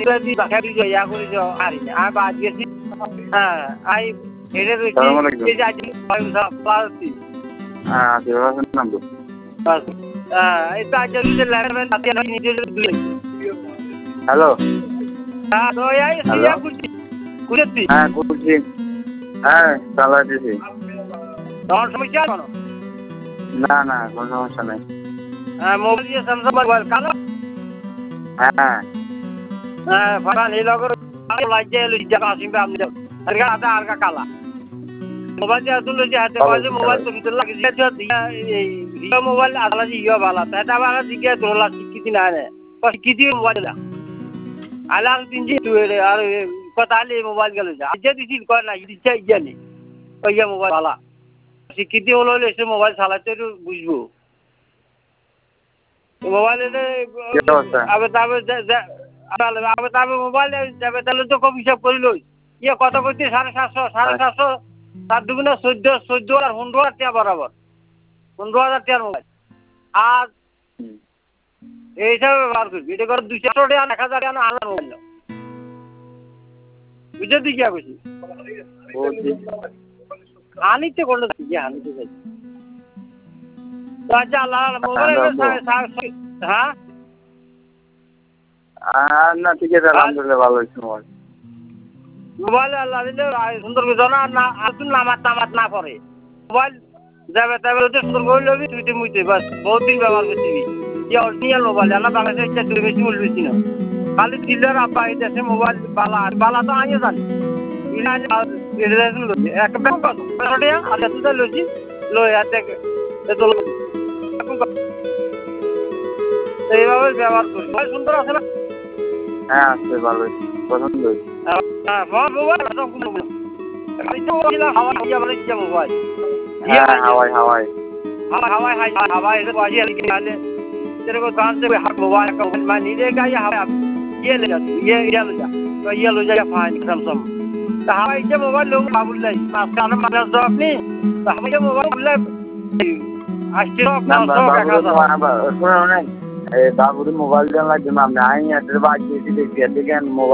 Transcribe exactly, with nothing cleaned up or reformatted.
di pakai video ya aku itu hari ini. Apa aja sih? Ah, ai এটা এই যে আজ পালছি হ্যাঁ দেওয়া নাম তো হ্যাঁ এটা আজ যে লেভেল আছে না নিজে দিলে হ্যালো হ্যাঁ তো এই সিয়া কুচি কুচি হ্যাঁ কুচি হ্যাঁ চালাতেছি তোমার সমস্যা কোনো না না কোনো সমস্যা নাই হ্যাঁ মোবাইল দিয়ে স্যামসাং মোবাইল কালো হ্যাঁ হ্যাঁ ফারান এই লগর লাইজে লইজা আসিবে আপনি আর আদা আর কালা মোবাইল দিয়ে আসলে যে হাতে বাজে মোবাইল তো ভিতর লাগে যে দিয়া এই রিয়া মোবাইল আসলে ইয়া ভালো এটা আবার দিকে তোলা শিক্ষিত না রে শিক্ষিত মোবাইল না আলাল তিন জি তুই আর কথালে মোবাইল গেল যা যে দিছি কয় না ইচ্ছা ইয়া নেই ওইয়া মোবাইল ভালো শিক্ষিত হলো এসে মোবাইল চালাতে একটু বুঝবো মোবাইলে আবে তবে আবে তবে মোবাইলে যাবে তাহলে তো কম হিসাব করিল ইয়ে কত করতে সাড়ে সাতশো সাড়ে সাতশো সাত দুগুণে চোদ্দ চোদ্দ আর পনেরো হাজার টাকা বরাবর পনেরো হাজার টাকার মোবাইল আর এই হিসাবে ব্যবহার করবি এটা করে দুশো টাকা এক হাজার টাকা আলাদা মোবাইল বুঝে দিই কি আছি আনিতে করলে কি আনিতে চাই তো আচ্ছা আল্লাহ মোবাইল হ্যাঁ আর না ঠিক আছে আলহামদুলিল্লাহ ভালো হয়েছে মোবাইল মোবাইল আল্লাহ দিলে সুন্দর করে জানা না আর তুই নামাত নামাত না পড়ে মোবাইল যাবে তবে সুন্দর করে লবি তুই তুই মুইতে বাস বহুত দিন ব্যবহার করছিবি যে অরিজিনাল মোবাইল না বাংলাদেশে ইচ্ছা তুই বেশি মূল্য বেশি না খালি ডিলার আব্বা এই দেশে মোবাইল বালা আর বালা তো আনিয়ে জানি এক ব্যাংক আর এত লইছি লই আর দেখ এইভাবে ব্যবহার করি সুন্দর আছে না হ্যাঁ আছে ভালো পছন্দ হ্যাঁ মোবাইল মোবাইল হাওয়াই হাওয়াই हवाई हाई हवाई से बाजी लेके आले तेरे को कहां से हक मोबाइल का मैं नहीं लेगा ये हवा ये ले जा ये ये ले जा तो ये ले जा फाइन सैमसंग तो हवाई से मोबाइल लोग बाबुल ले आसान माने तो अपनी तो हवाई से मोबाइल ले आस्ते अपना सौ का खाता सुनो ना ए बाबू मोबाइल देना लागे मैं आई एड्रेस बात की थी देखिए देखिए मोबाइल